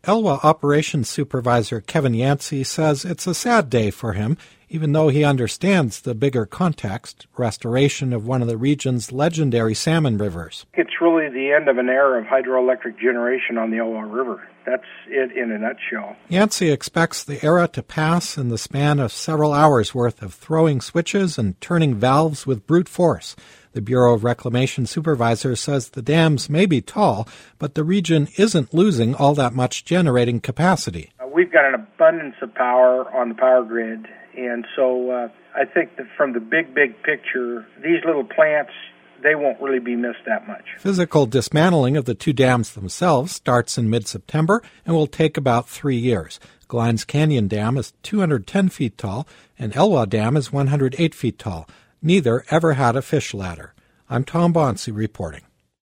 Elwha Operations Supervisor Kevin Yancey says it's a sad day for him, even though he understands the bigger context, restoration of one of the region's legendary salmon rivers. It's really the end of an era of hydroelectric generation on the Elwha River. That's it in a nutshell. Yancey expects the era to pass in the span of several hours' worth of throwing switches and turning valves with brute force. The Bureau of Reclamation supervisor says the dams may be tall, but the region isn't losing all that much generating capacity. We've got an abundance of power on the power grid, and so I think that from the big picture, these little plants, they won't really be missed that much. Physical dismantling of the two dams themselves starts in mid-September and will take about 3 years. Glines Canyon Dam is 210 feet tall, and Elwha Dam is 108 feet tall. Neither ever had a fish ladder. I'm Tom Bonsi reporting.